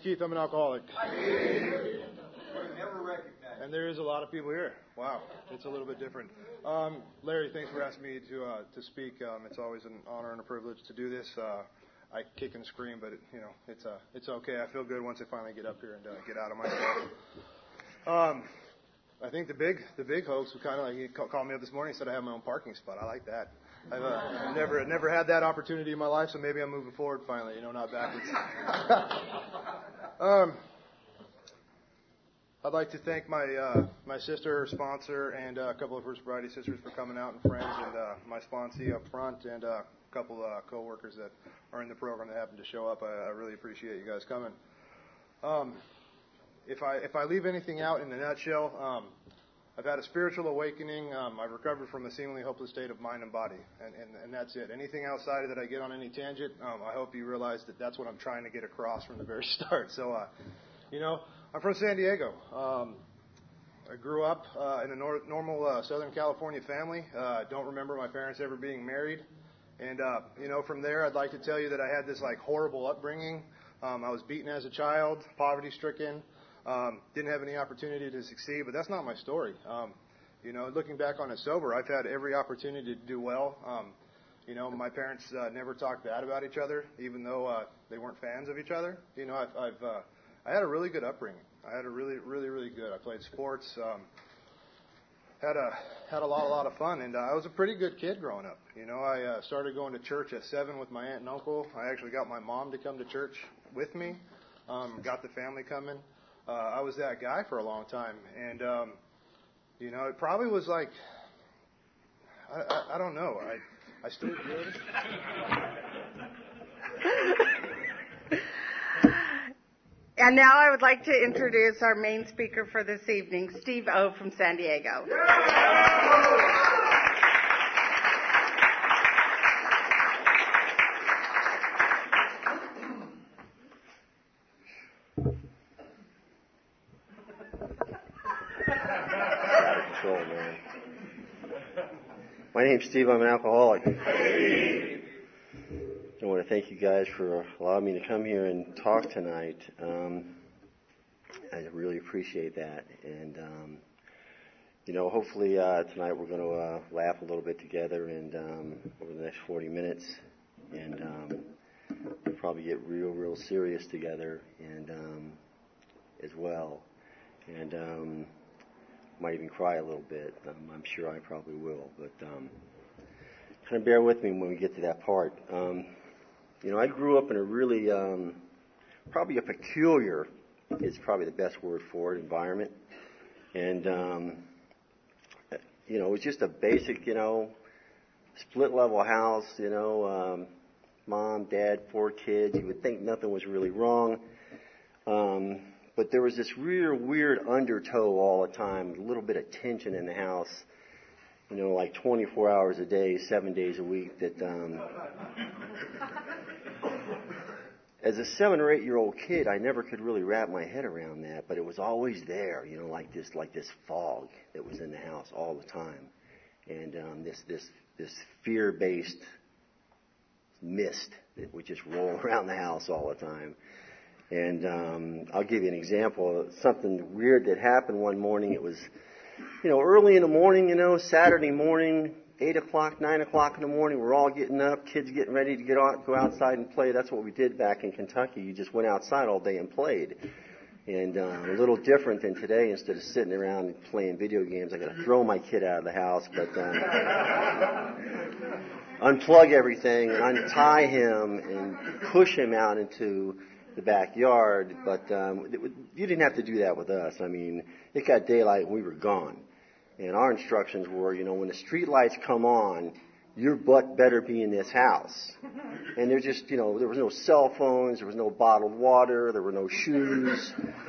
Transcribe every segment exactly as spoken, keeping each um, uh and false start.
Keith. I'm an alcoholic. Never recognized. And there is a lot of people here. Wow, it's a little bit different. Um, Larry, thanks for asking me to uh, to speak. Um, it's always an honor and a privilege to do this. Uh, I kick and scream, but it, you know it's uh, it's okay. I feel good once I finally get up here and uh, get out of myself. Um, I think the big the big hoax was kind of like he called me up this morning and said I have my own parking spot. I like that. I've uh, never never had that opportunity in my life, so maybe I'm moving forward finally. You know, not backwards. um. I'd like to thank my uh, my sister, her sponsor, and uh, a couple of her sobriety sisters for coming out, and friends, and uh, my sponsee up front, and uh, a couple uh, co-workers that are in the program that happen to show up. I, I really appreciate you guys coming. Um, if I if I leave anything out in a nutshell, um, I've had a spiritual awakening. Um, I've recovered from a seemingly hopeless state of mind and body, and, and, and that's it. Anything outside of that I get on any tangent, um, I hope you realize that that's what I'm trying to get across from the very start. So, uh, you know. I'm from San Diego. Um, I grew up uh, in a nor- normal uh, Southern California family. I uh, don't remember my parents ever being married. And, uh, you know, from there, I'd like to tell you that I had this, like, horrible upbringing. Um, I was beaten as a child, poverty-stricken, um, didn't have any opportunity to succeed. But that's not my story. Um, you know, looking back on it sober, I've had every opportunity to do well. Um, you know, my parents uh, never talked bad about each other, even though uh, they weren't fans of each other. You know, I've... I've uh, I had a really good upbringing. I had a really, really, really good. I played sports, um, had a had a lot, a lot of fun, and uh, I was a pretty good kid growing up. You know, I uh, started going to church at seven with my aunt and uncle. I actually got my mom to come to church with me. Um, got the family coming. Uh, I was that guy for a long time, and um, you know, it probably was like I, I, I don't know. I I still good. And now I would like to introduce our main speaker for this evening, Steve O. from San Diego. Control, man. My name's Steve. I'm an alcoholic. I want to thank you guys for allowing me to come here and talk tonight. Um, I really appreciate that. And, um, you know, hopefully uh, tonight we're going to uh, laugh a little bit together and um, over the next forty minutes. And um, we'll probably get real, real serious together and um, as well. And um, might even cry a little bit. Um, I'm sure I probably will. But um, kind of bear with me when we get to that part. Um, You know, I grew up in a really, um, probably a peculiar, is probably the best word for it, environment. And, um, you know, it was just a basic, you know, split-level house, you know, um, mom, dad, four kids. You would think nothing was really wrong. Um, but there was this real weird undertow all the time, a little bit of tension in the house, you know, like twenty-four hours a day, seven days a week that... Um, As a seven or eight-year-old kid, I never could really wrap my head around that, but it was always there, you know, like this, like this fog that was in the house all the time, and um, this, this, this fear-based mist that would just roll around the house all the time. And um, I'll give you an example. Something weird that happened one morning. It was, you know, early in the morning, you know, Saturday morning. Eight o'clock, nine o'clock in the morning, we're all getting up, kids getting ready to get out, go outside and play. That's what we did back in Kentucky. You just went outside all day and played. And uh, a little different than today. Instead of sitting around and playing video games, I got to throw my kid out of the house, but um, unplug everything and untie him and push him out into the backyard. But um, it would, you didn't have to do that with us. I mean, it got daylight and we were gone. And our instructions were, you know, when the street lights come on, your butt better be in this house. And there's just, you know, there was no cell phones, there was no bottled water, there were no shoes.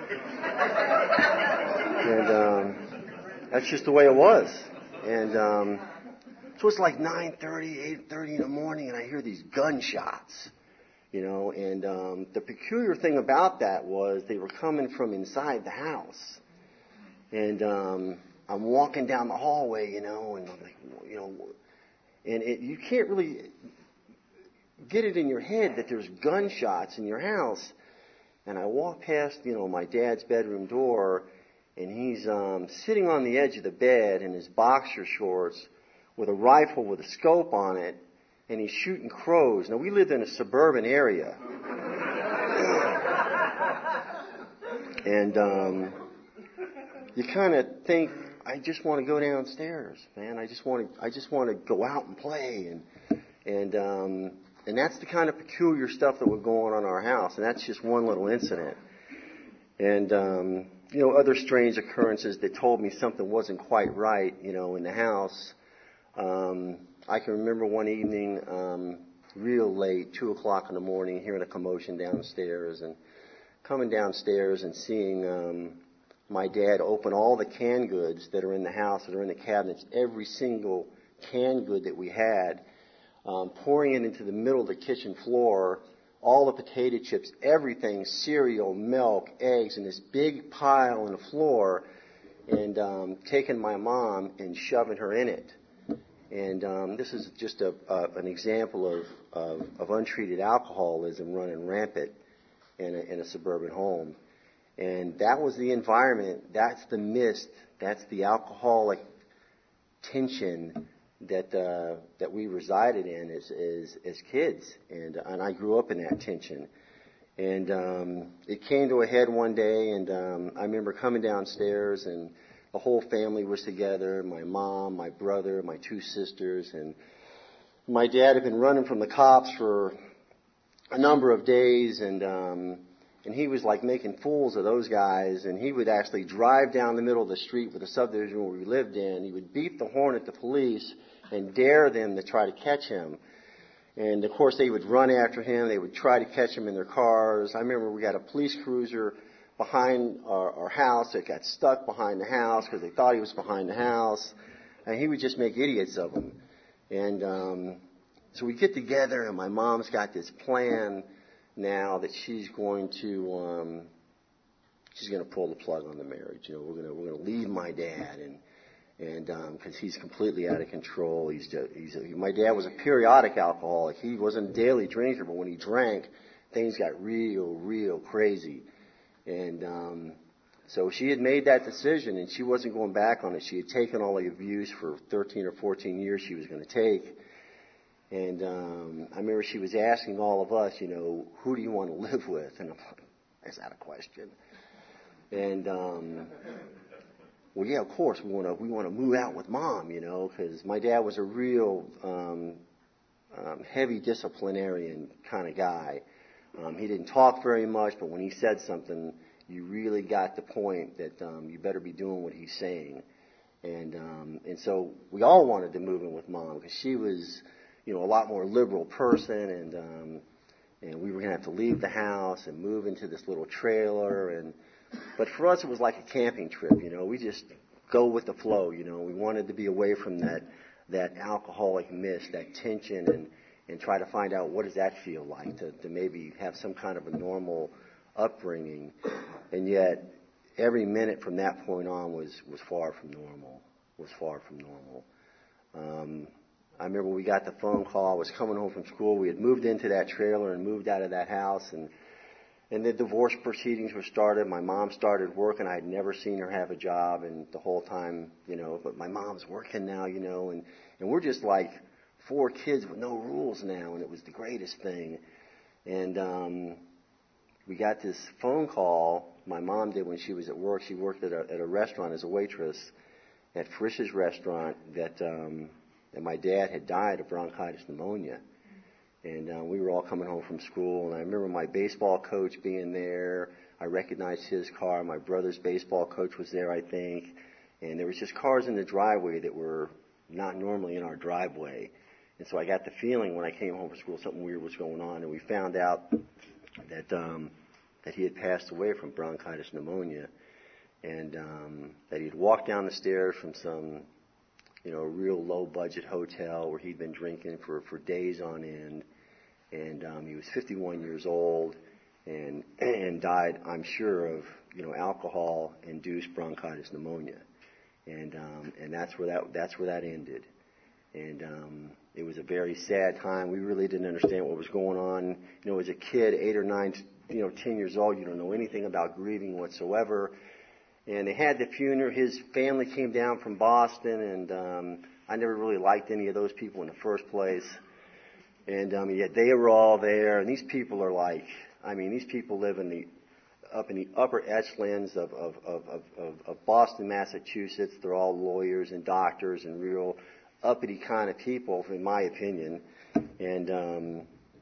And um, that's just the way it was. And um, so it's like nine thirty, eight thirty in the morning, and I hear these gunshots, you know. And um, the peculiar thing about that was they were coming from inside the house. And... Um, I'm walking down the hallway, you know, and I'm like, you know, and it, you can't really get it in your head that there's gunshots in your house. and I walk past, you know, my dad's bedroom door, and he's um, sitting on the edge of the bed in his boxer shorts with a rifle with a scope on it, and he's shooting crows. Now, we lived in a suburban area. And um, you kind of think, I just want to go downstairs, man. I just want to, I just want to go out and play, and and um, and that's the kind of peculiar stuff that was going on in our house. And that's just one little incident. And um, you know, other strange occurrences that told me something wasn't quite right, you know, in the house. Um, I can remember one evening, um, real late, two o'clock in the morning, hearing a commotion downstairs, and coming downstairs and seeing um, my dad open all the canned goods that are in the house, that are in the cabinets, every single canned good that we had, um, pouring it into the middle of the kitchen floor, all the potato chips, everything, cereal, milk, eggs, in this big pile on the floor, and um, taking my mom and shoving her in it. And um, this is just a, uh, an example of, of, of untreated alcoholism running rampant in a, in a suburban home. And that was the environment, that's the mist, that's the alcoholic tension that uh, that we resided in as, as, as kids. And, and I grew up in that tension. And um, it came to a head one day, and um, I remember coming downstairs, and the whole family was together, my mom, my brother, my two sisters, and my dad had been running from the cops for a number of days, and um, and he was like making fools of those guys, and he would actually drive down the middle of the street with the subdivision where we lived in. He would beat the horn at the police and dare them to try to catch him. And of course they would run after him, they would try to catch him in their cars. I remember we got a police cruiser behind our, our house that got stuck behind the house because they thought he was behind the house, and he would just make idiots of them. And um So we get together, and my mom's got this plan now that she's going to um, she's going to pull the plug on the marriage. You know, we're going to we're going to leave my dad, and and because um, he's completely out of control. He's just, he's a, my dad was a periodic alcoholic. He wasn't a daily drinker, but when he drank, things got real, real crazy. And um, so she had made that decision, and she wasn't going back on it. She had taken all the abuse for thirteen or fourteen years she was going to take. And um, I remember she was asking all of us, you know, who do you want to live with? And I'm like, is that a question? And um, well, yeah, of course we want to we want to move out with mom, you know, because my dad was a real um, um, heavy disciplinarian kind of guy. Um, he didn't talk very much, but when he said something, you really got the point that um, you better be doing what he's saying. And um, and so we all wanted to move in with mom because she was, you know, a lot more liberal person, and um, and we were going to have to leave the house and move into this little trailer. And but for us, it was like a camping trip, you know. We just go with the flow, you know. We wanted to be away from that that alcoholic mist, that tension, and and try to find out what does that feel like to, to maybe have some kind of a normal upbringing. And yet, every minute from that point on was, was far from normal, was far from normal. Um, I remember we got the phone call. I was coming home from school. We had moved into that trailer and moved out of that house, and and the divorce proceedings were started. My mom started working. I had never seen her have a job, and the whole time, you know, but my mom's working now, you know, and, and we're just like four kids with no rules now, and it was the greatest thing. And um, we got this phone call my mom did when she was at work. She worked at a, at a restaurant as a waitress at Frisch's restaurant, that um, that my dad had died of bronchitis pneumonia. And uh, we were all coming home from school, and I remember my baseball coach being there. I recognized his car. My brother's baseball coach was there, I think. And there was just cars in the driveway that were not normally in our driveway. And so I got the feeling when I came home from school something weird was going on, and we found out that um, that he had passed away from bronchitis pneumonia, and um, that he'd walked down the stairs from some, you know, real low-budget hotel where he'd been drinking for, for days on end, and um, he was fifty-one years old, and and died, I'm sure, of, you know, alcohol-induced bronchitis pneumonia, and um, and that's where that that's where that ended. And um, it was a very sad time. We really didn't understand what was going on. You know, as a kid, eight or nine you know, ten years old, you don't know anything about grieving whatsoever. And they had the funeral. His family came down from Boston, and um, I never really liked any of those people in the first place. And um, yet they were all there. And these people are like, I mean, these people live in the up in the upper echelons of of, of, of, of Boston, Massachusetts. They're all lawyers and doctors and real uppity kind of people, in my opinion. And um,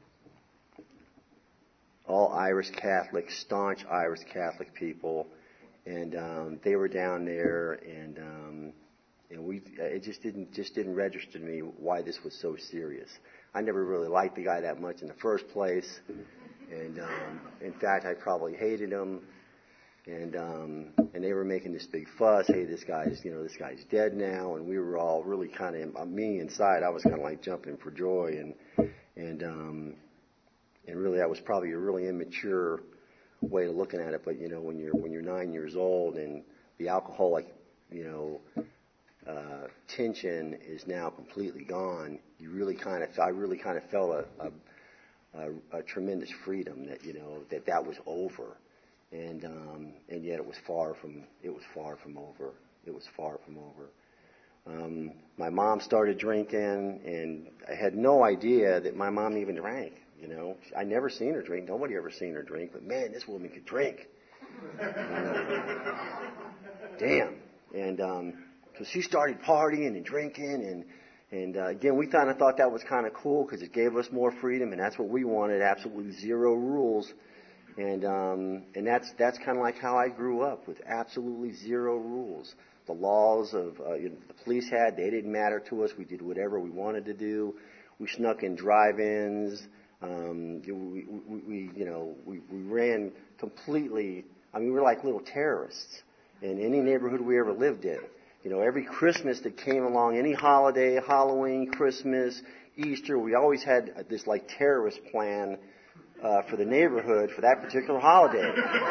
all Irish Catholic, staunch Irish Catholic people. And um, they were down there, and um, and we it just didn't just didn't register to me why this was so serious. I never really liked the guy that much in the first place, and um, in fact, I probably hated him. And um, and they were making this big fuss. Hey, this guy's you know this guy's dead now, and we were all really kind of me inside. I was kind of like jumping for joy, and and um, and really that was probably a really immature way of looking at it. But you know when you're when you're nine years old and the alcoholic you know uh, tension is now completely gone, you really kind of I really kind of felt a, a, a, a tremendous freedom that you know that that was over, and um, and yet it was far from it was far from over. It was far from over. Um, my mom started drinking, and I had no idea that my mom even drank. You know, I never seen her drink. Nobody ever seen her drink. But man, this woman could drink. Uh, damn. And um, so she started partying and drinking, and and uh, again, we kind of thought that was kind of cool because it gave us more freedom, and that's what we wanted. Absolutely zero rules. And um, and that's that's kind of like how I grew up, with absolutely zero rules. The laws of uh, you know, the police had, they didn't matter to us. We did whatever we wanted to do. We snuck in drive-ins. Um, we, we, we, you know, we, we ran completely. I mean, we were like little terrorists in any neighborhood we ever lived in. You know, every Christmas that came along, any holiday, Halloween, Christmas, Easter, we always had this like terrorist plan uh, for the neighborhood for that particular holiday.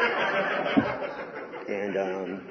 And um,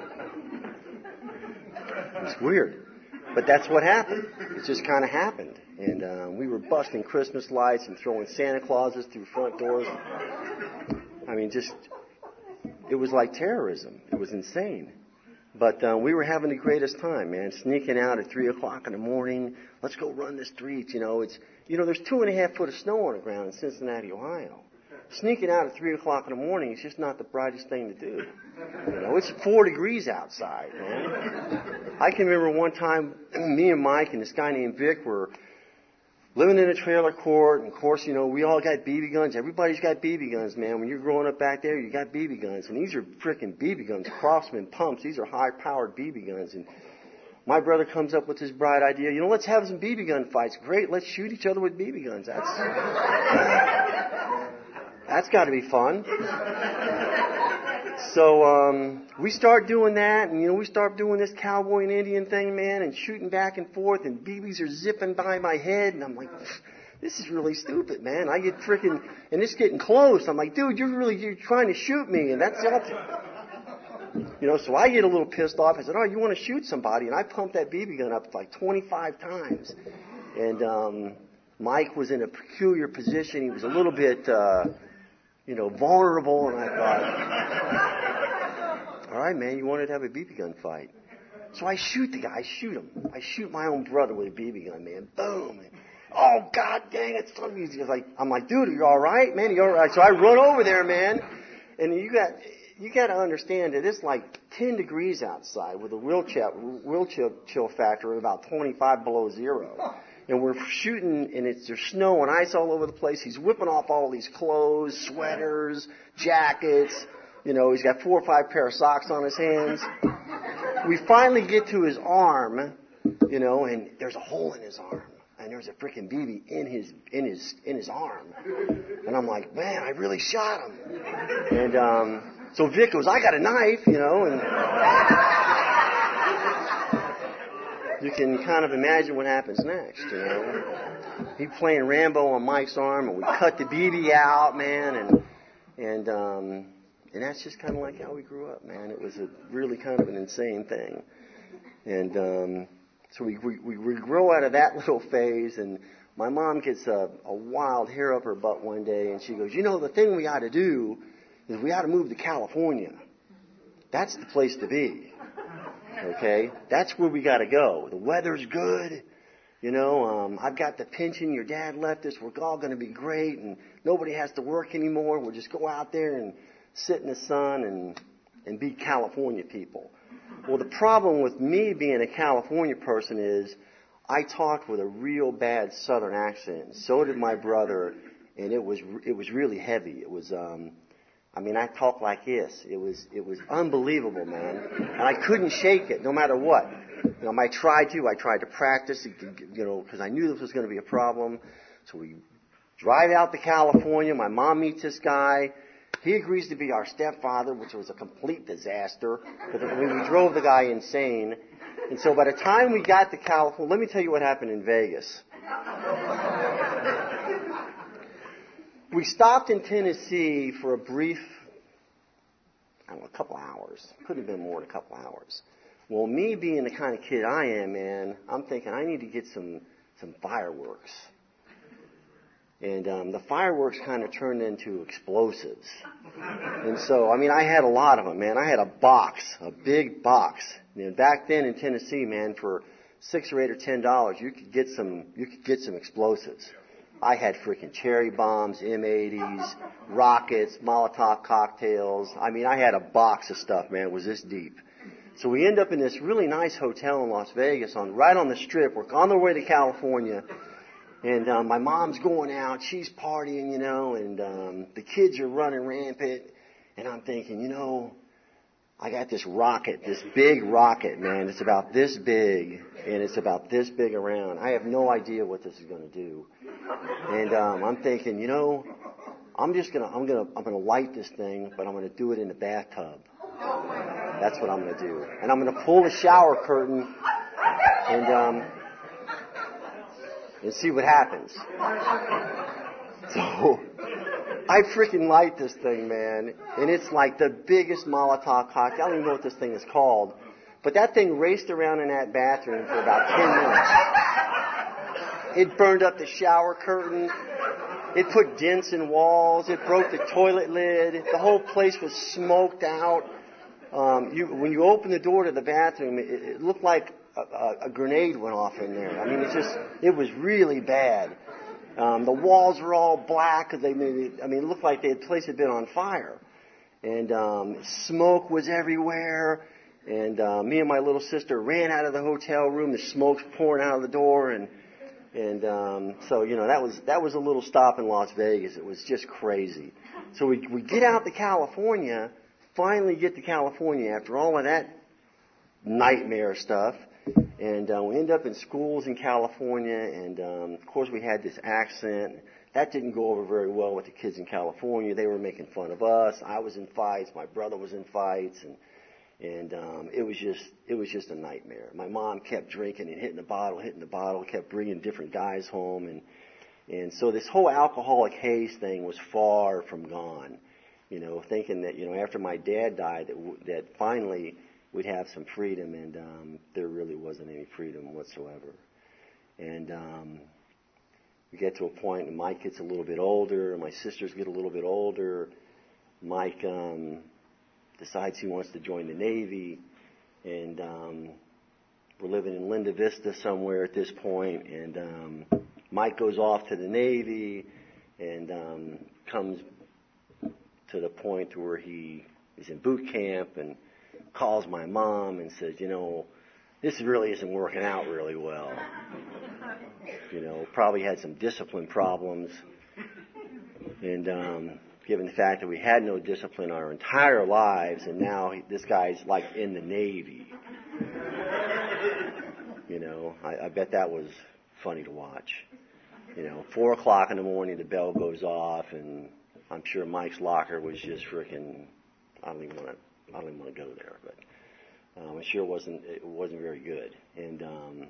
it's weird. But that's what happened. It just kind of happened. And uh, we were busting Christmas lights and throwing Santa Clauses through front doors. I mean, just, it was like terrorism. It was insane. But uh, we were having the greatest time, man. Sneaking out at three o'clock in the morning. Let's go run the streets. You know, it's, you know, there's two and a half foot of snow on the ground in Cincinnati, Ohio. Sneaking out at three o'clock in the morning is just not the brightest thing to do. You know, it's four degrees outside, man. I can remember one time, me and Mike and this guy named Vic were living in a trailer court, and of course, you know, we all got B B guns. Everybody's got B B guns, man. When you're growing up back there, you got B B guns, and these are frickin' B B guns, Craftsman pumps. These are high-powered B B guns, and my brother comes up with this bright idea. You know, let's have some B B gun fights. Great, let's shoot each other with B B guns. That's that's got to be fun. So um, we start doing that, and you know, we start doing this cowboy and Indian thing, man, and shooting back and forth, and B Bs are zipping by my head, and I'm like, this is really stupid, man. I get freaking, and it's getting close. I'm like, dude, you're really you're trying to shoot me, and that's all. You know, so I get a little pissed off. I said, oh, you want to shoot somebody? And I pumped that B B gun up like twenty-five times. And um, Mike was in a peculiar position. He was a little bit, uh, you know, vulnerable. And I thought, all right, man, you wanted to have a B B gun fight. So I shoot the guy. I shoot him. I shoot my own brother with a B B gun, man. Boom. And, oh, God dang it. Son of a- He's like, I'm like, dude, are you all right, man? Are you all right? So I run over there, man. And you got... You got to understand that it's like ten degrees outside with a real chill, real chill, chill factor of about twenty-five below zero. And we're shooting, and it's, there's snow and ice all over the place. He's whipping off all these clothes, sweaters, jackets. You know, he's got four or five pair of socks on his hands. We finally get to his arm, you know, and there's a hole in his arm. And there's a freaking B B in his in his in his arm. And I'm like, man, I really shot him. And um So Vic goes, I got a knife, you know, and you can kind of imagine what happens next, you know. He's playing Rambo on Mike's arm, and we cut the B B out, man, and and um, and that's just kind of like how we grew up, man. It was a really kind of an insane thing, and um, so we, we we grow out of that little phase, and my mom gets a, a wild hair up her butt one day, and she goes, you know, the thing we ought to do is we ought to move to California. That's the place to be. Okay? That's where we got to go. The weather's good. You know, um, I've got the pension. Your dad left us. We're all going to be great, and nobody has to work anymore. We'll just go out there and sit in the sun and, and be California people. Well, the problem with me being a California person is I talked with a real bad Southern accent. So did my brother, and it was it was really heavy. It was, um, I mean, I talked like this. It was it was unbelievable, man, and I couldn't shake it, no matter what. You know, I tried to. I tried to practice, you know, because I knew this was going to be a problem. So we drive out to California. My mom meets this guy. He agrees to be our stepfather, which was a complete disaster. But I mean, we drove the guy insane. And so by the time we got to California, let me tell you what happened in Vegas. We stopped in Tennessee for a brief, I don't know, a couple hours. Could have been more than a couple hours. Well, me being the kind of kid I am, man, I'm thinking I need to get some, some fireworks. And um, the fireworks kind of turned into explosives. And so, I mean, I had a lot of them, man. I had a box, a big box. And back then in Tennessee, man, for six or eight or ten dollars, you could get some, you could get some explosives. I had freaking cherry bombs, M eighties, rockets, Molotov cocktails. I mean, I had a box of stuff, man. It was this deep. So we end up in this really nice hotel in Las Vegas, on right on the Strip. We're on the way to California. And um, my mom's going out, she's partying, you know, and um, the kids are running rampant. And I'm thinking, you know, I got this rocket, this big rocket, man. It's about this big, and it's about this big around. I have no idea what this is going to do. And um, I'm thinking, you know, I'm just gonna, I'm gonna, I'm gonna light this thing, but I'm gonna do it in the bathtub. That's what I'm gonna do. And I'm gonna pull the shower curtain, and um. and see what happens. So I freaking light this thing, man, and it's like the biggest Molotov cocktail. I don't even know what this thing is called, but that thing raced around in that bathroom for about ten minutes. It burned up the shower curtain. It put dents in walls. It broke the toilet lid. The whole place was smoked out. Um, you, when you opened the door to the bathroom, it, it looked like A, a grenade went off in there. I mean, it's just, it was really bad. Um, the walls were all black because they made it, I mean, it looked like the place had been on fire. And um, smoke was everywhere. And uh, me and my little sister ran out of the hotel room. The smoke's pouring out of the door. And and um, so, you know, that was that was a little stop in Las Vegas. It was just crazy. So we we get out to California, finally get to California after all of that nightmare stuff. And uh, we end up in schools in California, and um, of course we had this accent. That didn't go over very well with the kids in California. They were making fun of us. I was in fights. My brother was in fights, and and um, it was just it was just a nightmare. My mom kept drinking and hitting the bottle, hitting the bottle, kept bringing different guys home, and and so this whole alcoholic haze thing was far from gone. You know, thinking that you know after my dad died that that finally we'd have some freedom, and um, there really wasn't any freedom whatsoever. And um, we get to a point, and Mike gets a little bit older, and my sisters get a little bit older. Mike um, decides he wants to join the Navy, and um, we're living in Linda Vista somewhere at this point, and um, Mike goes off to the Navy and um, comes to the point where he is in boot camp and calls my mom and says, you know, this really isn't working out really well. You know, probably had some discipline problems. And um, given the fact that we had no discipline our entire lives, and now he, this guy's like in the Navy. You know, I, I bet that was funny to watch. You know, four o'clock in the morning, the bell goes off, and I'm sure Mike's locker was just freaking, I don't even want to. I don't even want to go there, but um, it sure wasn't. It wasn't very good. And um,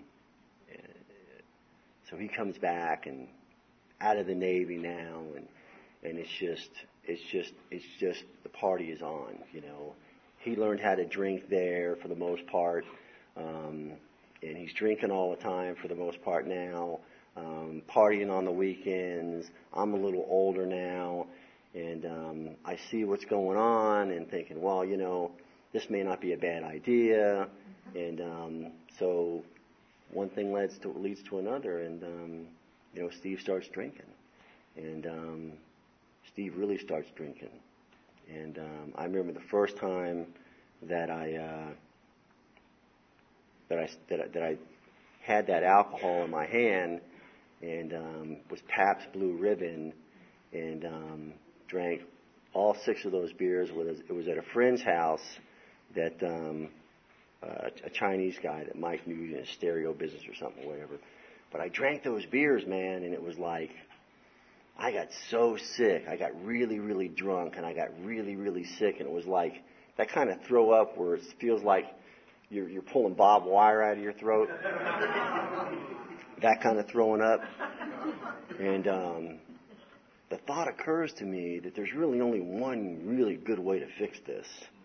so he comes back and out of the Navy now, and and it's just, it's just, it's just the party is on. You know, he learned how to drink there for the most part, um, and he's drinking all the time for the most part now. um, partying on the weekends. I'm a little older now, and um, I see what's going on and thinking, well, you know, this may not be a bad idea. And um, so one thing leads to leads to another, and um, you know, Steve starts drinking, and um, Steve really starts drinking. And um, I remember the first time that I uh, that I that I, that I had that alcohol in my hand, and um, was Pabst Blue Ribbon, and um, drank all six of those beers. It was at a friend's house that um, uh, a Chinese guy that Mike knew in a stereo business or something, or whatever. But I drank those beers, man, and it was like, I got so sick. I got really, really drunk, and I got really, really sick, and it was like that kind of throw up where it feels like you're, you're pulling barbed wire out of your throat. That kind of throwing up. And um, the thought occurs to me that there's really only one really good way to fix this,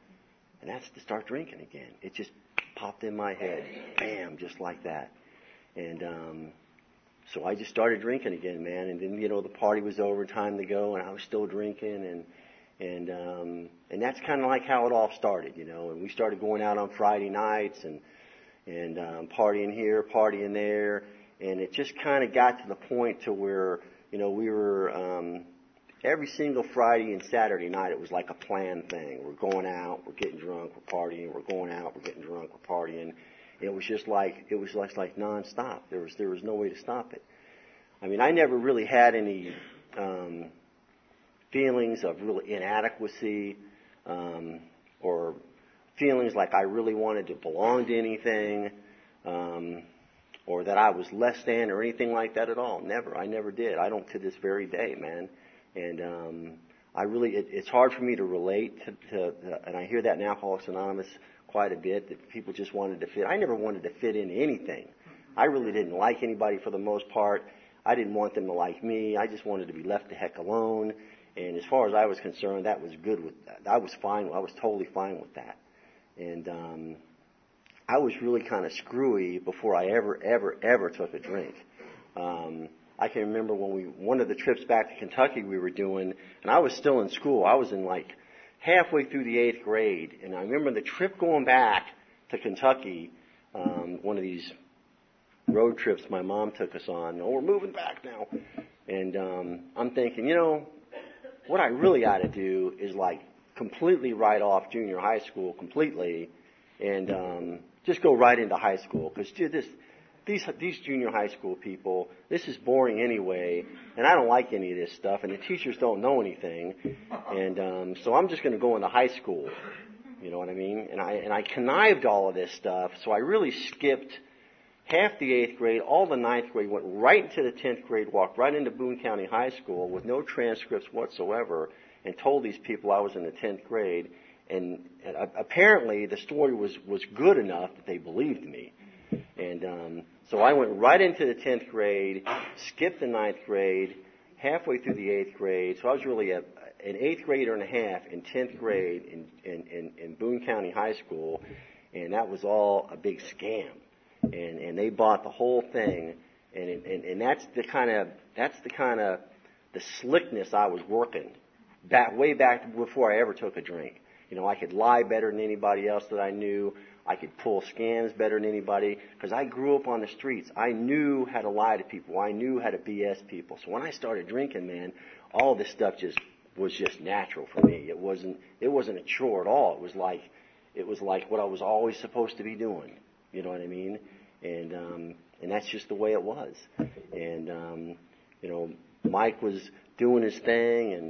and that's to start drinking again. It just popped in my head, bam, just like that. And um, so I just started drinking again, man. And then, you know, the party was over, time to go, and I was still drinking. And and um, and that's kind of like how it all started, you know. And we started going out on Friday nights and and um, partying here, partying there. And it just kind of got to the point to where, you know, we were um, every single Friday and Saturday night, it was like a planned thing. We're going out, we're getting drunk, we're partying, we're going out, we're getting drunk, we're partying. It was just like, it was like, like nonstop. There was, there was no way to stop it. I mean, I never really had any, um, feelings of real inadequacy, um, or feelings like I really wanted to belong to anything, um, or that I was less than or anything like that at all. Never. I never did. I don't to this very day, man. And, um, I really, it, it's hard for me to relate to, to, to, and I hear that in Alcoholics Anonymous quite a bit, that people just wanted to fit. I never wanted to fit into anything. I really didn't like anybody for the most part. I didn't want them to like me. I just wanted to be left the heck alone. And as far as I was concerned, that was good with that. I was fine. I was totally fine with that. And um, I was really kind of screwy before I ever, ever, ever took a drink. Um, I can remember when we, one of the trips back to Kentucky we were doing, and I was still in school. I was in like halfway through the eighth grade, and I remember the trip going back to Kentucky, um, one of these road trips my mom took us on. Oh, we're moving back now. And um, I'm thinking, you know, what I really ought to do is like completely write off junior high school completely and um, just go right into high school. Because this, these, these junior high school people, this is boring anyway, and I don't like any of this stuff, and the teachers don't know anything. And um, so I'm just going to go into high school. You know what I mean? And I, and I connived all of this stuff, so I really skipped half the eighth grade, all the ninth grade, went right into the tenth grade, walked right into Boone County High School with no transcripts whatsoever, and told these people I was in the tenth grade. And, and uh, apparently the story was, was good enough that they believed me. And um, so I went right into the tenth grade, skipped the ninth grade, halfway through the eighth grade. So I was really a, an eighth grader and a half in tenth grade in, in, in, in Boone County High School, and that was all a big scam. And, and they bought the whole thing, and, and, and that's the kind of, that's the kind of, the slickness I was working back, way back before I ever took a drink. You know, I could lie better than anybody else that I knew. I could pull scams better than anybody, because I grew up on the streets. I knew how to lie to people. I knew how to B S people. So when I started drinking, man, all this stuff just was just natural for me. It wasn't, it wasn't a chore at all. It was like, it was like what I was always supposed to be doing. You know what I mean? And um, and that's just the way it was. And um, you know, Mike was doing his thing and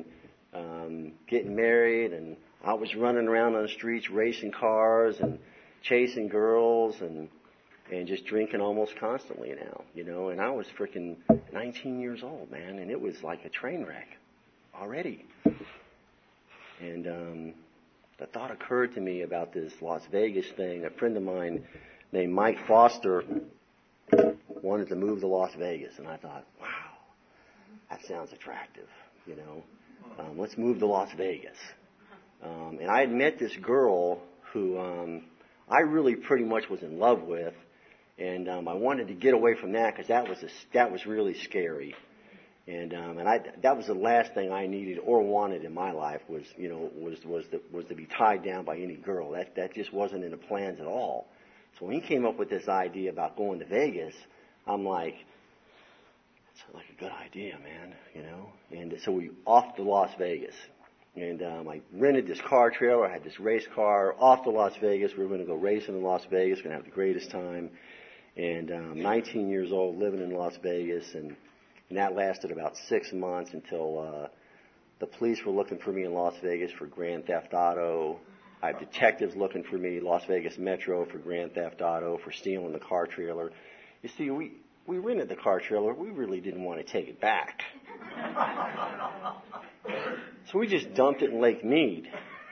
um, getting married, and I was running around on the streets racing cars and chasing girls and and just drinking almost constantly now. You know, and I was freaking nineteen years old, man, and it was like a train wreck already. And um, the thought occurred to me about this Las Vegas thing. A friend of mine named Mike Foster wanted to move to Las Vegas, and I thought, wow, that sounds attractive, you know. Um, let's move to Las Vegas. Um, and I had met this girl who um, I really pretty much was in love with, And um, I wanted to get away from that because that was a, that was really scary. And um, and I that was the last thing I needed or wanted in my life was you know was was the, was to be tied down by any girl. That that just wasn't in the plans at all. So when he came up with this idea about going to Vegas, I'm like, that's like a good idea, man. You know. And so we off to Las Vegas, and um, I rented this car trailer. I had this race car off to Las Vegas. We were going to go racing in Las Vegas. Going to have the greatest time. And um, nineteen years old, living in Las Vegas, and And that lasted about six months until uh, the police were looking for me in Las Vegas for grand theft auto. I have detectives looking for me, Las Vegas Metro, for grand theft auto, for stealing the car trailer. You see, we, we rented the car trailer. We really didn't want to take it back. So we just dumped it in Lake Mead.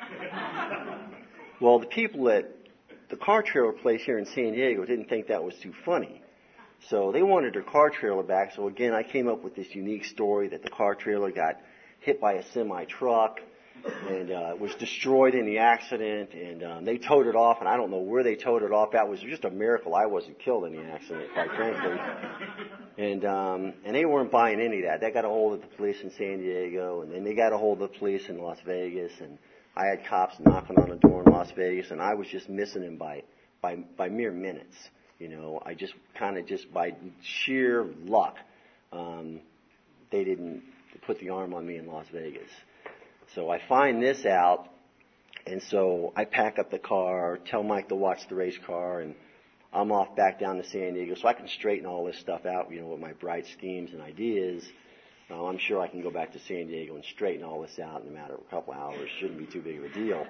Well, the people at the car trailer place here in San Diego didn't think that was too funny. So they wanted their car trailer back. So again, I came up with this unique story that the car trailer got hit by a semi truck and uh, was destroyed in the accident. And um, they towed it off, and I don't know where they towed it off. That was just a miracle I wasn't killed in the accident, quite frankly. And um, and they weren't buying any of that. They got a hold of the police in San Diego, and then they got a hold of the police in Las Vegas. And I had cops knocking on the door in Las Vegas, and I was just missing them by by by mere minutes. You know, I just kind of just by sheer luck, um, they didn't put the arm on me in Las Vegas. So I find this out, and so I pack up the car, tell Mike to watch the race car, and I'm off back down to San Diego so I can straighten all this stuff out, you know, with my bright schemes and ideas. Uh, I'm sure I can go back to San Diego and straighten all this out in a matter of a couple hours. Shouldn't be too big of a deal.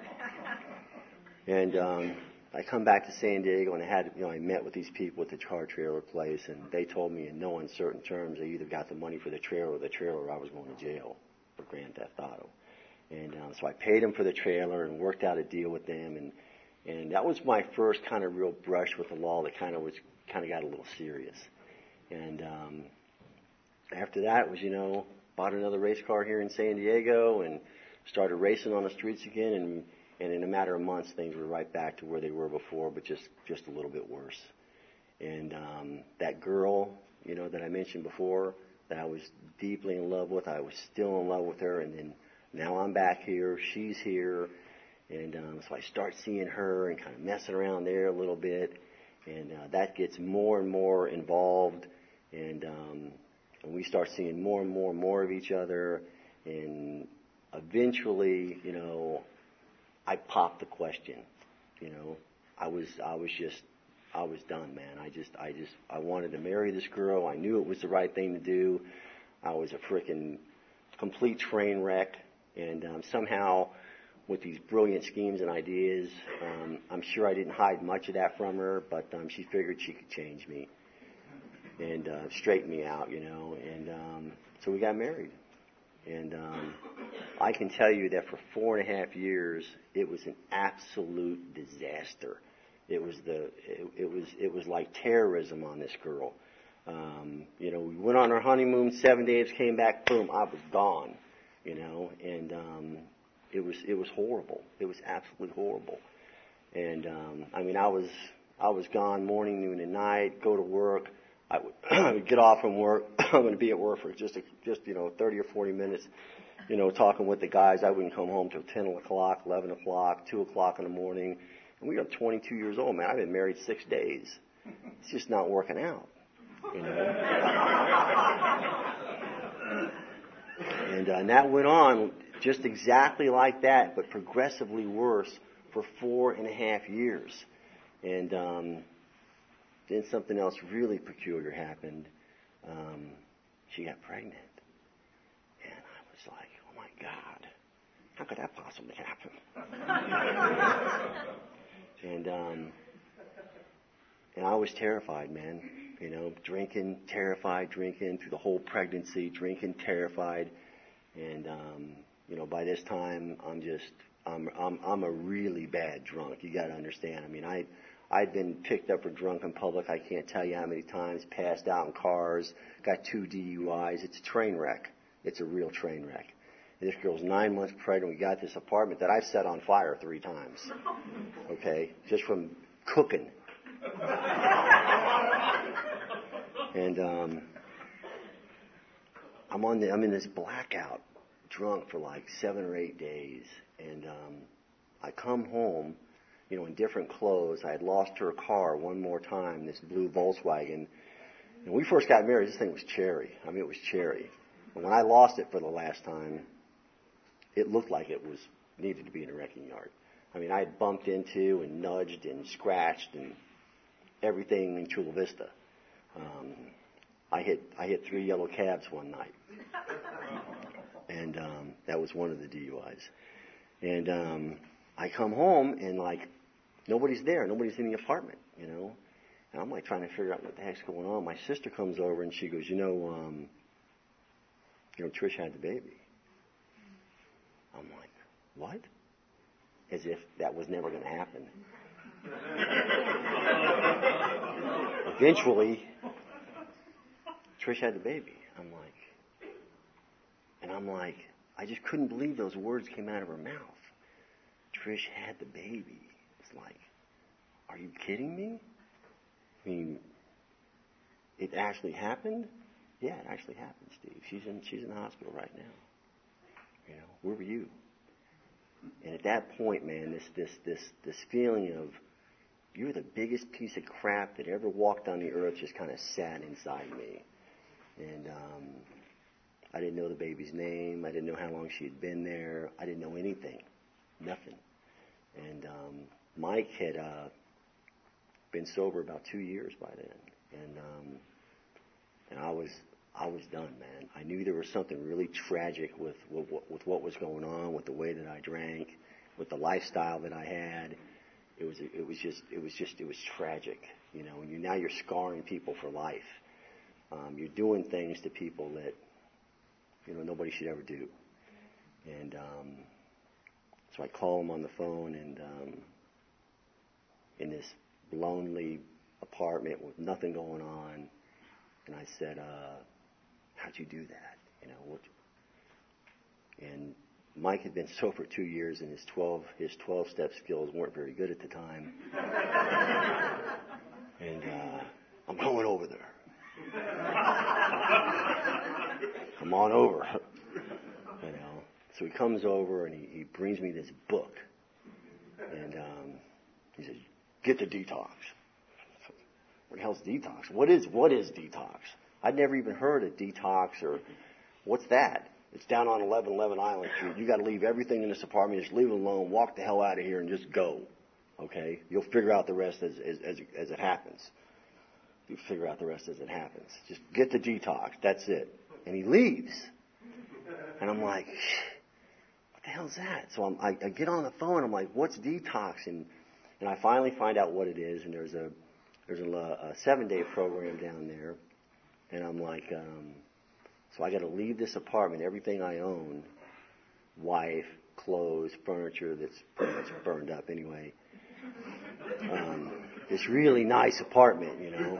And um, I come back to San Diego, and I had, you know, I met with these people at the car trailer place, and they told me in no uncertain terms they either got the money for the trailer or the trailer, or I was going to jail for grand theft auto. And um, so I paid them for the trailer and worked out a deal with them, and and that was my first kind of real brush with the law that kind of was kind of got a little serious. And um, after that was, you know, bought another race car here in San Diego and started racing on the streets again, and And in a matter of months, things were right back to where they were before, but just, just a little bit worse. And um, that girl, you know, that I mentioned before, that I was deeply in love with, I was still in love with her. And then now I'm back here, she's here. And um, so I start seeing her and kind of messing around there a little bit. And uh, that gets more and more involved. And, um, and we start seeing more and more and more of each other. And eventually, you know, I popped the question, you know. I was, I was just, I was done, man. I just, I just, I wanted to marry this girl. I knew it was the right thing to do. I was a freaking complete train wreck, and um, somehow, with these brilliant schemes and ideas, um, I'm sure I didn't hide much of that from her, but um, she figured she could change me and uh, straighten me out, you know. And um, so we got married. And um, I can tell you that for four and a half years, it was an absolute disaster. It was the, it, it was, it was like terrorism on this girl. Um, you know, we went on our honeymoon, seven days, came back, boom, I was gone. You know, and um, it was, it was horrible. It was absolutely horrible. And um, I mean, I was, I was gone morning, noon, and night. Go to work. I would, I would get off from work. I'm going to be at work for just, a, just you know, thirty or forty minutes, you know, talking with the guys. I wouldn't come home till ten o'clock, eleven o'clock, two o'clock in the morning. And we are twenty-two years old, man. I've been married six days. It's just not working out, you know. and, uh, and that went on just exactly like that, but progressively worse for four and a half years. And, um, then something else really peculiar happened. Um, she got pregnant. And I was like, oh my God, how could that possibly happen? and, um, and I was terrified, man. You know, drinking, terrified, drinking through the whole pregnancy, drinking, terrified. And, um, you know, by this time, I'm just, I'm, I'm, I'm a really bad drunk. You got to understand. I mean, I, I'd been picked up for drunk in public. I can't tell you how many times. Passed out in cars. Got two D U Is. It's a train wreck. It's a real train wreck. And this girl's nine months pregnant. We got this apartment that I've set on fire three times. Okay, just from cooking. And um, I'm on the, I'm in this blackout, drunk for like seven or eight days. And um, I come home, you know, in different clothes. I had lost her car one more time, this blue Volkswagen. And when we first got married, this thing was cherry. I mean, it was cherry. And when I lost it for the last time, it looked like it was needed to be in a wrecking yard. I mean, I had bumped into and nudged and scratched and everything in Chula Vista. Um, I hit I hit three yellow cabs one night, and um, that was one of the D U Is. And um, I come home and like nobody's there, nobody's in the apartment, you know. And I'm like trying to figure out what the heck's going on. My sister comes over and she goes, you know, um, you know, Trish had the baby. I'm like, what? As if that was never going to happen. Eventually, Trish had the baby. I'm like, and I'm like, I just couldn't believe those words came out of her mouth. Trish had the baby. It's like, are you kidding me? I mean, it actually happened? Yeah, it actually happened, Steve. She's in she's in the hospital right now. You know, where were you? And at that point, man, this this this this feeling of you're the biggest piece of crap that ever walked on the earth just kind of sat inside me. And um, I didn't know the baby's name. I didn't know how long she had been there. I didn't know anything, nothing. And um, Mike had uh, been sober about two years by then, and um, and I was I was done, man. I knew there was something really tragic with with, with what was going on, with the way that I drank, with the lifestyle that I had. It was it was just it was just it was tragic, you know. And you now you're scarring people for life. Um, you're doing things to people that you know nobody should ever do. And um, so I call him on the phone, and um, in this lonely apartment with nothing going on, and I said, uh, "How'd you do that?" You know what? And Mike had been sober two years, and his twelve his twelve step skills weren't very good at the time. And uh, I'm going over there. Come on over. You know. So he comes over and he, he brings me this book, and um, he says, "Get the detox." What the hell's detox? What is what is detox? I'd never even heard of detox or what's that? It's down on eleven eleven Island Street. You got to leave everything in this apartment. Just leave it alone. Walk the hell out of here and just go. Okay? You'll figure out the rest as as as, as it happens. You figure out the rest as it happens. Just get the detox. That's it. And he leaves. And I'm like, what the hell's that? So I'm, I, I get on the phone. I'm like, what's detox? And and I finally find out what it is. And there's a there's a, a seven day program down there. And I'm like, um, so I got to leave this apartment, everything I own, wife, clothes, furniture that's pretty much burned up anyway. Um, this really nice apartment, you know.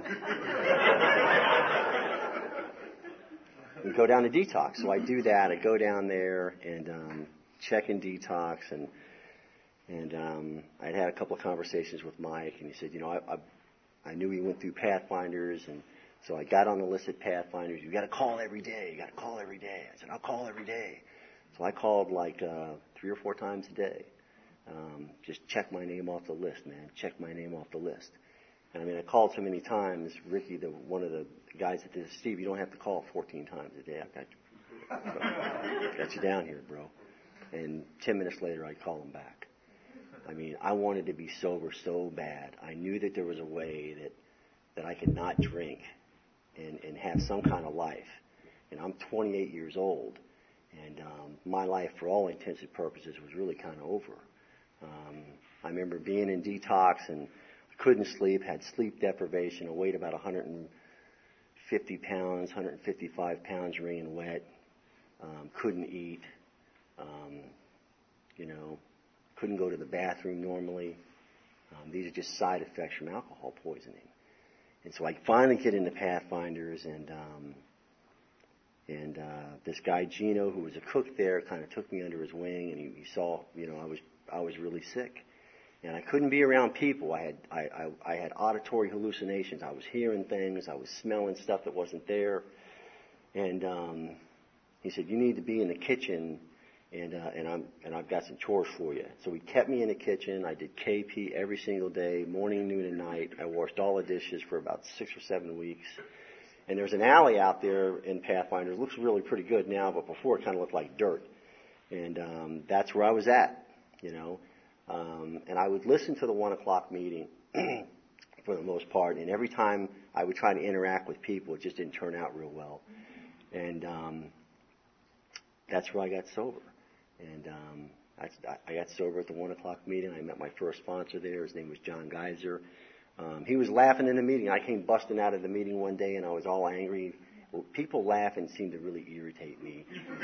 And go down to detox. So I do that. I go down there and um, check in detox, and and um, I'd had a couple of conversations with Mike, and he said, you know, I I, I knew he went through Pathfinders, and so I got on the list of Pathfinders. You got to call every day. You got to call every day. I said, I'll call every day. So I called like uh, three or four times a day. Um, just check my name off the list, man. Check my name off the list. And I mean, I called so many times. Ricky, the one of the guys that did, Steve, you don't have to call fourteen times a day. I got you, so, got you down here, bro. And ten minutes later, I call him back. I mean, I wanted to be sober so bad. I knew that there was a way that that I could not drink and, and have some kind of life. And I'm twenty-eight years old, and um, my life, for all intents and purposes, was really kind of over. Um, I remember being in detox and I couldn't sleep, had sleep deprivation. I weighed about one hundred fifty pounds, one hundred fifty-five pounds wringing wet. Um, couldn't eat. Um, you know, couldn't go to the bathroom normally. Um, these are just side effects from alcohol poisoning. And so I finally get into Pathfinders, and um, and uh, this guy Gino, who was a cook there, kind of took me under his wing, and he, he saw, you know, I was I was really sick, And I couldn't be around people. I had I, I, I had auditory hallucinations. I was hearing things. I was smelling stuff that wasn't there. And um, he said, "You need to be in the kitchen, and uh, and I'm and I've got some chores for you." So he kept me in the kitchen. I did K P every single day, morning, noon, and night. I washed all the dishes for about six or seven weeks. And there's an alley out there in Pathfinder. It looks really pretty good now, but before it kind of looked like dirt. And um, that's where I was at, you know. Um, and I would listen to the one o'clock meeting for the most part. And every time I would try to interact with people, it just didn't turn out real well. And um, that's where I got sober. And um, I, I got sober at the one o'clock meeting. I met my first sponsor there. His name was John Geiser. Um, he was laughing in the meeting. I came busting out of the meeting one day, and I was all angry. Well, people laughing seemed to really irritate me.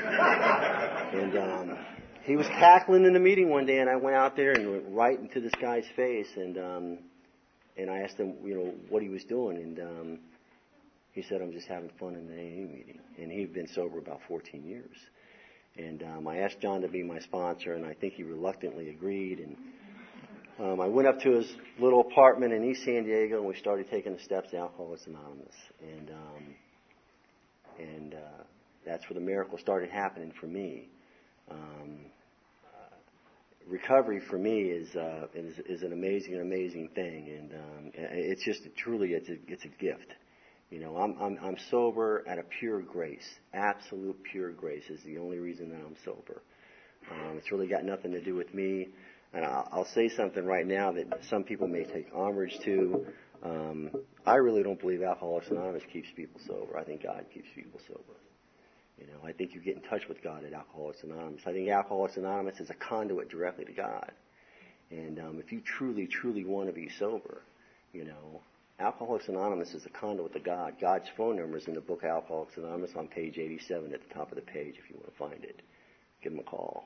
and um, he was cackling in the meeting one day, and I went out there and went right into this guy's face, and um, and I asked him, you know, what he was doing, and um, he said, "I'm just having fun in the A A meeting." And he'd been sober about fourteen years. And um, I asked John to be my sponsor, and I think he reluctantly agreed. And um, I went up to his little apartment in East San Diego, and we started taking the steps to Alcoholics Anonymous. And um, and uh, that's where the miracle started happening for me. Um, uh, recovery for me is, uh, is is an amazing, amazing thing, and um, it's just truly it's a it's a gift. You know, I'm I'm I'm sober out of pure grace. Absolute pure grace is the only reason that I'm sober. Um, it's really got nothing to do with me. And I'll, I'll say something right now that some people may take umbrage to. Um, I really don't believe Alcoholics Anonymous keeps people sober. I think God keeps people sober. You know, I think you get in touch with God at Alcoholics Anonymous. I think Alcoholics Anonymous is a conduit directly to God. And um, if you truly, truly want to be sober, you know, Alcoholics Anonymous is a conduit to God. God's phone number is in the book Alcoholics Anonymous on page eighty-seven at the top of the page if you want to find it. Give him a call.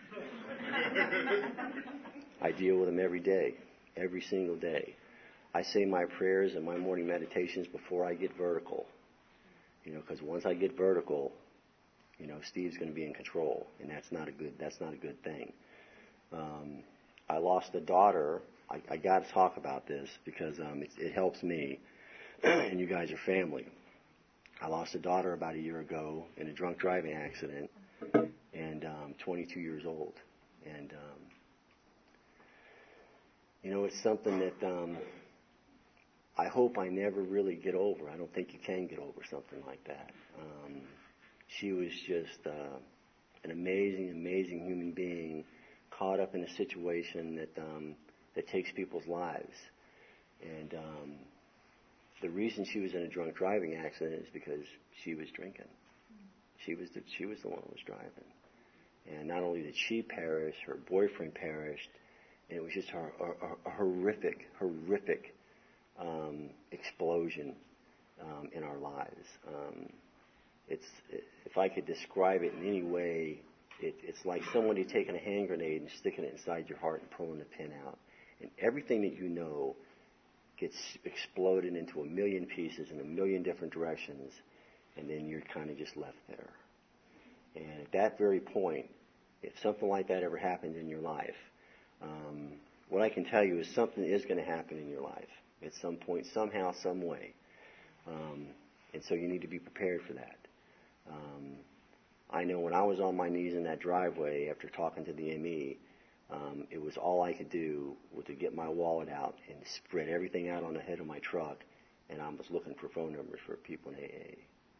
I deal with him every day, every single day. I say my prayers and my morning meditations before I get vertical. You know, because once I get vertical, you know, Steve's going to be in control, and that's not a good, that's not a good thing. Um, I lost a daughter. I, I got to talk about this because um, it, it helps me, and you guys are family. I lost a daughter about a year ago in a drunk driving accident, and um, twenty-two years old. And, um, you know, it's something that um, I hope I never really get over. I don't think you can get over something like that. Um, she was just uh, an amazing, amazing human being caught up in a situation that um, that takes people's lives. And um, the reason she was in a drunk driving accident is because she was drinking. She was the, she was the one who was driving. And not only did she perish, her boyfriend perished, and it was just a, a, a horrific, horrific um, explosion um, in our lives. Um, it's if I could describe it in any way, it, it's like somebody taking a hand grenade and sticking it inside your heart and pulling the pin out. And everything that you know gets exploded into a million pieces in a million different directions, and then you're kind of just left there. And at that very point, if something like that ever happened in your life, um, what I can tell you is something is going to happen in your life at some point, somehow, some way. Um, and so you need to be prepared for that. Um, I know when I was on my knees in that driveway after talking to the M E, um, it was all I could do was to get my wallet out and spread everything out on the head of my truck, and I was looking for phone numbers for people in A A.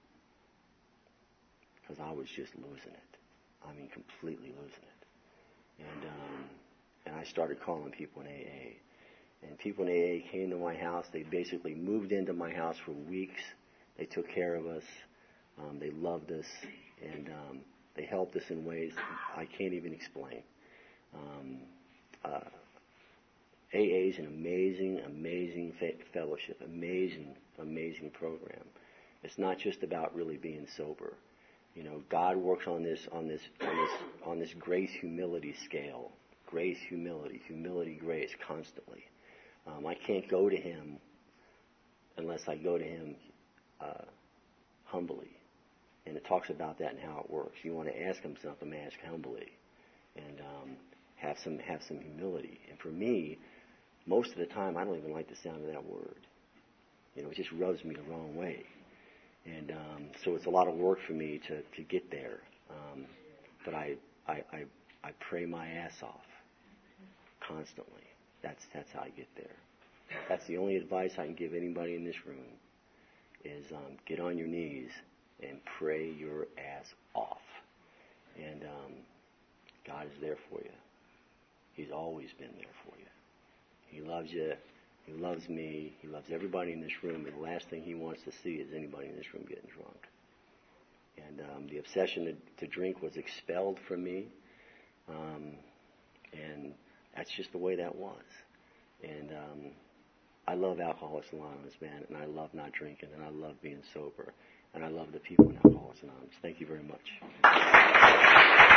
Because I was just losing it. I mean, completely losing it. And um, and I started calling people in A A. And people in A A came to my house. They basically moved into my house for weeks. They took care of us. Um, they loved us. And um, they helped us in ways I can't even explain. Um, uh, A A is an amazing, amazing fe- fellowship. Amazing, amazing program. It's not just about really being sober. You know, God works on this, on this, on this, on this grace humility scale. Grace, humility, humility, grace, constantly. Um, I can't go to Him unless I go to Him uh, humbly. And it talks about that and how it works. You want to ask Him something, ask humbly. And um, have some have some humility. And for me, most of the time, I don't even like the sound of that word. You know, it just rubs me the wrong way. And um, so it's a lot of work for me to, to get there. Um, but I, I I I pray my ass off constantly. That's that's how I get there. That's the only advice I can give anybody in this room is um, get on your knees and pray your ass off. And um, God is there for you. He's always been there for you. He loves you. He loves me. He loves everybody in this room. And the last thing he wants to see is anybody in this room getting drunk. And um, the obsession to, to drink was expelled from me. Um, and that's just the way that was. And um, I love Alcoholics Anonymous, man. And I love not drinking. And I love being sober. And I love the people in Alcoholics Anonymous. Thank you very much.